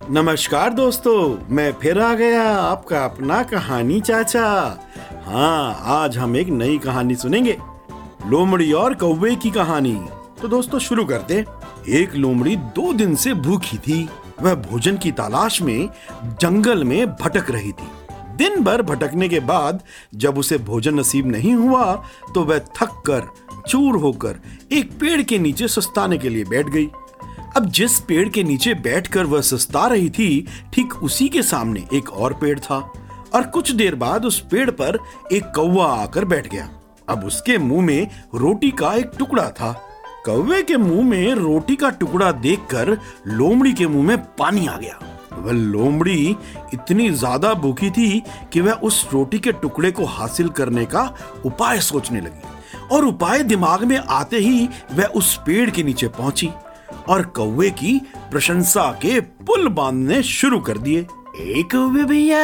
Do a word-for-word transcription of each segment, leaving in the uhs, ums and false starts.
नमस्कार दोस्तों, मैं फिर आ गया आपका अपना कहानी चाचा। हाँ, आज हम एक नई कहानी सुनेंगे, लोमड़ी और कौवे की कहानी। तो दोस्तों शुरू करते। एक लोमड़ी दो दिन से भूखी थी। वह भोजन की तलाश में जंगल में भटक रही थी। दिन भर भटकने के बाद जब उसे भोजन नसीब नहीं हुआ तो वह थक कर चूर होकर एक पेड़ के नीचे सुस्ताने के लिए बैठ गई। अब जिस पेड़ के नीचे बैठकर वह सुस्ता रही थी, ठीक उसी के सामने एक और पेड़ था और कुछ देर बाद उस पेड़ पर एक कौवा आकर बैठ गया। अब उसके मुंह में रोटी का एक टुकड़ा था। कौवे के मुंह में रोटी का टुकड़ा देखकर लोमड़ी के मुंह में पानी आ गया। वह लोमड़ी इतनी ज्यादा भूखी थी कि वह उस रोटी के टुकड़े को हासिल करने का उपाय सोचने लगी और उपाय दिमाग में आते ही वह उस पेड़ के नीचे पहुंची और कौवे की प्रशंसा के पुल बांधने शुरू कर दिए। ए कौवे भैया,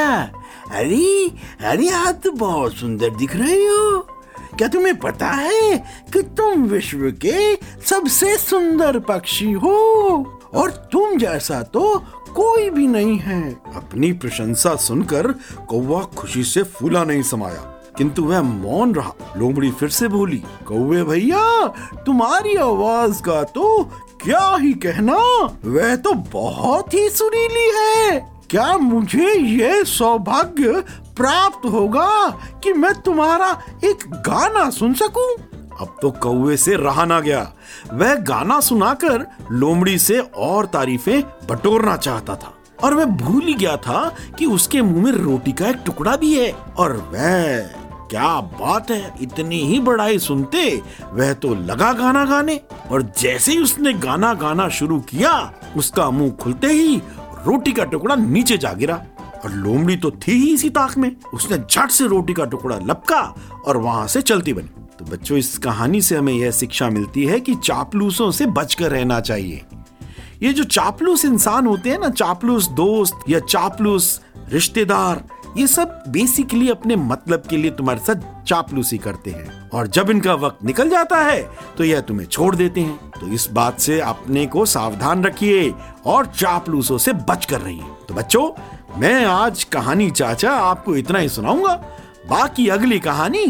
अरे अरे आप तो बहुत सुंदर दिख रहे हो। क्या तुम्हें पता है कि तुम विश्व के सबसे सुंदर पक्षी हो और तुम जैसा तो कोई भी नहीं है। अपनी प्रशंसा सुनकर कौवा खुशी से फूला नहीं समाया, किंतु वह मौन रहा। लोमड़ी फिर से बोली, कौवे भैया, तुम्हारी आवाज का तो क्या ही कहना, वह तो बहुत ही सुरीली है। क्या मुझे यह सौभाग्य प्राप्त होगा कि मैं तुम्हारा एक गाना सुन सकूं? अब तो कौवे से रहा ना गया। वह गाना सुनाकर लोमड़ी से और तारीफें बटोरना चाहता था और वह भूल ही गया था कि उसके मुंह में रोटी का एक टुकड़ा भी है। और वह क्या बात है, इतनी ही बड़ाई सुनते वह तो लगा गाना गाने और जैसे ही उसने गाना गाना शुरू किया, उसका मुंह खुलते ही रोटी का टुकड़ा नीचे जा गिरा और लोमड़ी तो थी ही इसी ताक में। उसने झट से रोटी का टुकड़ा लपका और वहां से चलती बनी। तो बच्चों, इस कहानी से हमें यह शिक्षा मिलती है कि चापलूसों से बचकर रहना चाहिए। ये जो चापलूस इंसान होते हैं ना, चापलूस दोस्त या चापलूस रिश्तेदार, ये सब बेसिकली अपने मतलब के लिए तुम्हारे साथ चापलूसी करते हैं और जब इनका वक्त निकल जाता है तो यह तुम्हें छोड़ देते हैं। तो इस बात से अपने को सावधान रखिए और चापलूसों से बच कर रहिए। तो बच्चों, मैं आज कहानी चाचा आपको इतना ही सुनाऊंगा। बाकी अगली कहानी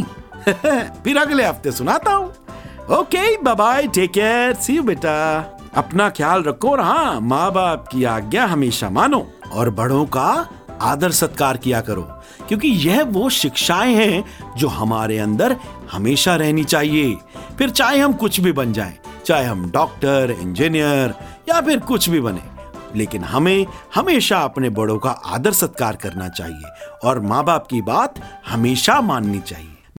फिर अगले हफ्ते सुनाता हूँ। Okay, bye bye, take care, see you बेटा। अपना ख्याल रखो और हाँ, माँ बाप की आज्ञा हमेशा मानो और बड़ों का आदर सत्कार किया करो, क्योंकि यह वो शिक्षाएं हैं जो हमारे अंदर हमेशा रहनी चाहिए। फिर चाहे हम कुछ भी बन जाएं, चाहे हम डॉक्टर, इंजीनियर या फिर कुछ भी बने, लेकिन हमें हमेशा अपने बड़ों का आदर सत्कार करना चाहिए और माँ बाप की बात हमेशा माननी चाहिए।